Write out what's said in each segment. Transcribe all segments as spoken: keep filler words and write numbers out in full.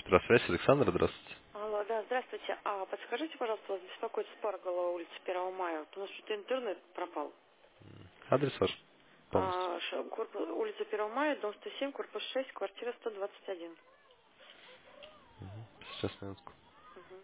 Здравствуйте, Александр, здравствуйте. Алло, да, здравствуйте. А подскажите, пожалуйста, вас беспокоит Спаргала, улица первого мая. Вот у нас что-то интернет пропал. Адрес ваш полностью. А, ш- корпус, улица первого мая, дом сто семь, корпус шесть, квартира сто двадцать один. Сейчас, минутку. Мгм.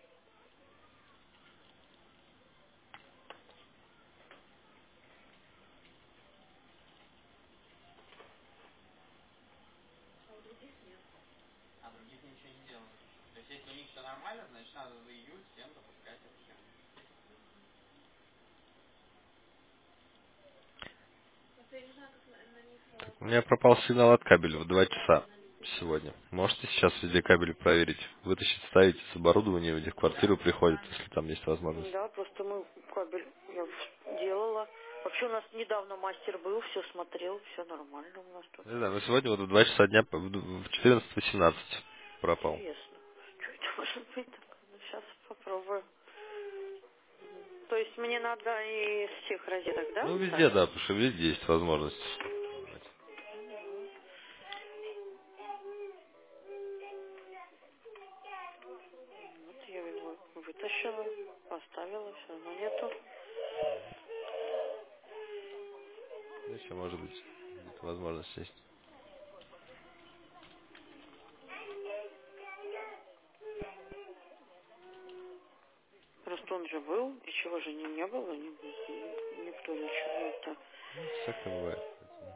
У меня пропал сигнал от кабеля в два часа сегодня. Можете сейчас везде кабели проверить? Вытащить, ставить с оборудования, где в квартиру приходит, если там есть возможность. Да, просто мы кабель я в- делала. Вообще у нас недавно мастер был, все смотрел, все нормально у нас тут. Не знаю, но сегодня вот в два часа дня в в четырнадцать восемнадцать пропал. Интересно. Что это может быть такое? Сейчас попробую. То есть мне надо из всех розеток, да, Ну, везде, ставить? да, потому что везде есть возможность. Вот я его вытащила, поставила, все равно нету. Ну, еще, может быть, где-то возможность есть. Просто он же был, и чего же не, не было, ни- ни- никто ничего это. Ну, всякое бывает. Поэтому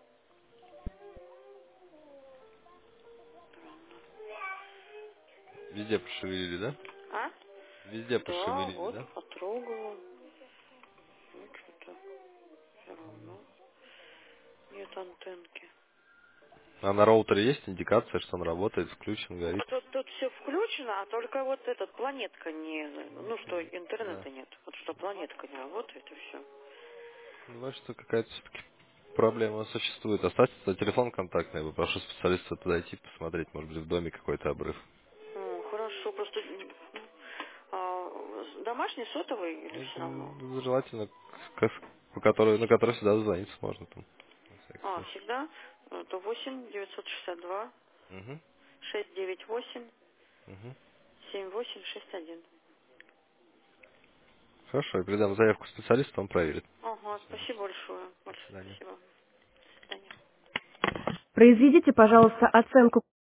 Странно. везде пошевелили, да? А? Везде Да, пошевелили, вот да? потрогала. Ну, что-то все равно нет антенки. А на роутере есть индикация, что он работает, включен, Ну, горит? тут, тут все включено, а только вот этот планетка не... Ну, что Да. интернета нет. Вот что планетка не работает, и все. Бывает, что какая-то все-таки проблема существует. Оставьте свой телефон контактный, я попрошу специалиста подойти, посмотреть, может быть, в доме какой-то обрыв. Ну, хорошо, просто... а, с- домашний сотовый или все равно? Ну, желательно, к- по которой, на который всегда звониться можно там, на всякий А, случай. всегда? Это восемь девятьсот шестьдесят два Угу, шесть девять восемь угу. семь восемь шесть один. Хорошо, я передам заявку специалисту, он проверит. Ага, Всё. спасибо большое. До Большое свидания. спасибо. До свидания. Произведите, пожалуйста, оценку